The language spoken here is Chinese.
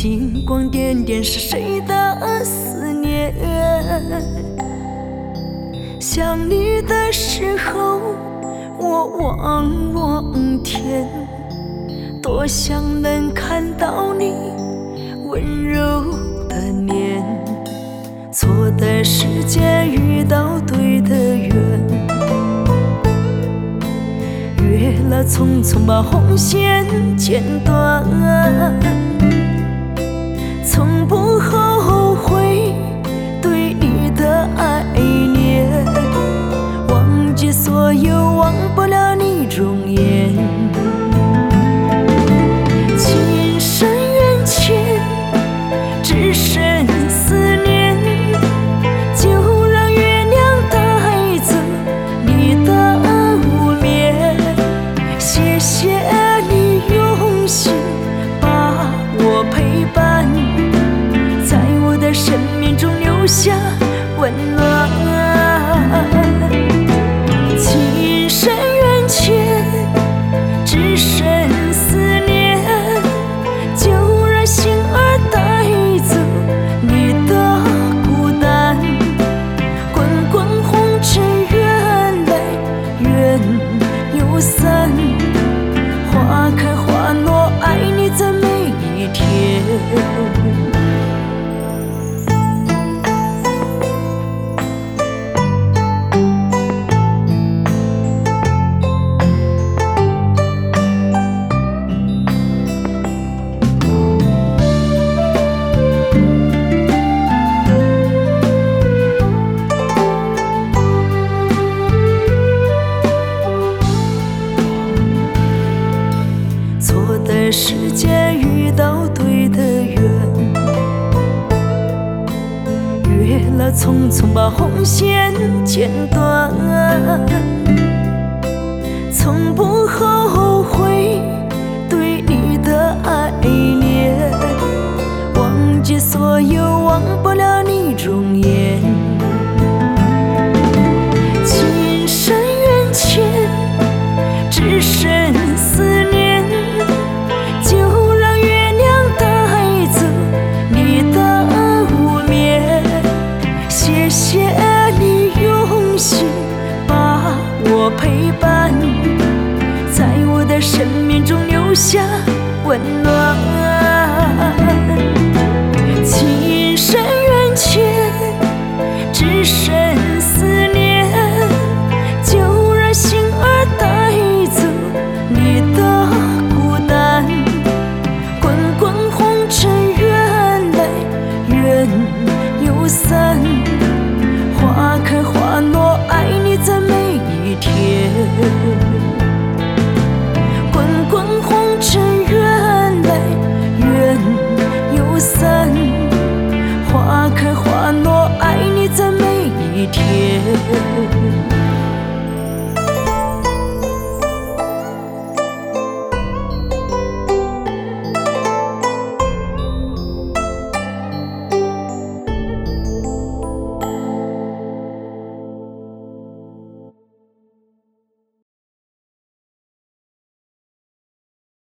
星光点点是谁的思念？想你的时候，我望天，多想能看到你温柔的脸。错的时间遇到对的缘，越了匆匆把红线剪断，从不后悔对你的爱恋，忘记所有忘不了你容颜。情深缘浅，只剩思念，就让月亮带走你的无眠。谢谢你用心把我陪伴，在我的生命中留下温暖。情深缘浅，只剩思念，就让心儿带走你的孤单。滚滚红尘缘来缘又散，花开花落，爱你在每一天。错的时间遇到对的缘，越了匆匆把红线剪断，从不后悔对你的爱恋，忘记所有忘不了你容颜。情深缘浅，只剩思念，就让月亮带走你的无眠。谢谢你用心把我陪伴，在我的生命中留下温暖。情深缘浅，只剩思念，就让心儿带走你的孤单。滚滚红尘缘来缘又散，花开花落，爱你在每一天。滚滚红尘缘来缘又散。